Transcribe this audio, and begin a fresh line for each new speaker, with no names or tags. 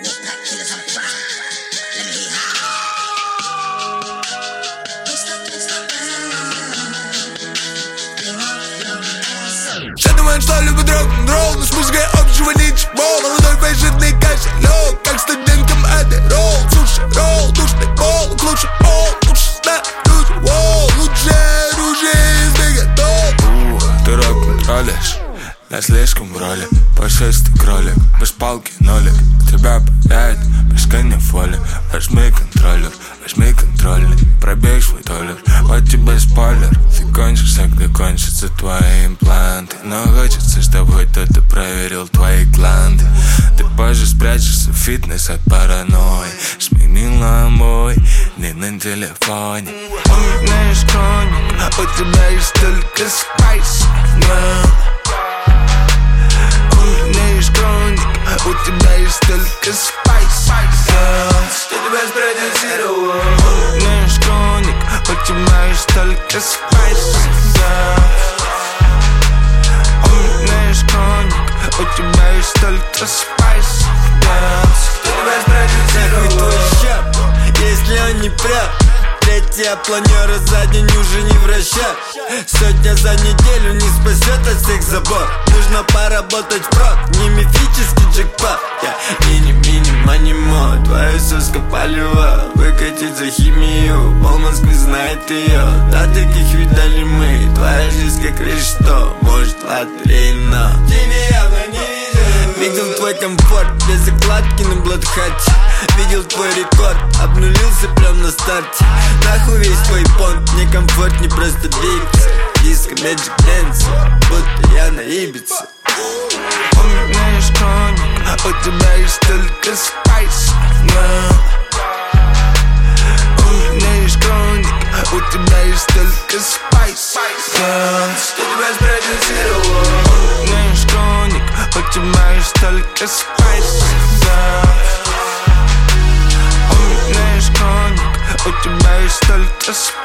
Все думают, что любят рок-н-ролл, но с музыкой общего ничего. Молодой фейшетный кошелек, как студенткам Адderall. Суши, ролл, душный пол, лучше пол, лучше снаружи, воу. Лучшее оружие из мегатон. Ты рок-н-роллишь, я слишком в роли. Пушистый кролик, без палки нолик. Тебя пугает бесконечная воля. Возьми контроллер, пробей свой доллар. Вот тебе спойлер, ты кончишься, когда кончатся твои импланты. Но хочется, чтобы кто-то проверил твои гланды. Ты позже спрячешься в фитнес от паранойи. Сменила мой не на телефоне. Умеешь коник, у тебя есть только спайс. Умеешь коник, у тебя есть только спайс. Что тебя спродюсировал? Умеешь коник, у тебя есть только спайс. Умеешь коник, у тебя есть только спайс. Что тебя спродюсировал? Нахуй твой щеп, если он не прав. Третья планера за день уже не вращать. Сотня за неделю не спасет от всех забот. Нужно поработать впрок, не мифический джекпот. Я мини-мани-мо, твою соску полюва. Выкатить за химию, пол Москвы знает ее. Да таких видали мы, твоя жизнь как решето. Может лотерейно, тебе явно не видел. Видел твой комфорт, без закладки на блатхате. Видел твой рекорд, обнулился прям на старте. Нахуй весь твой понт, мне комфорт не просто двигаться. Диско, Magic Dance, будто я на Ибице. Умеешь коник, у тебя есть только спайс. Умеешь коник, у тебя есть только спайс. Что тебя спродюсировал? Умеешь коник, у тебя есть только спайс. Умеешь коник, у тебя есть только спайс.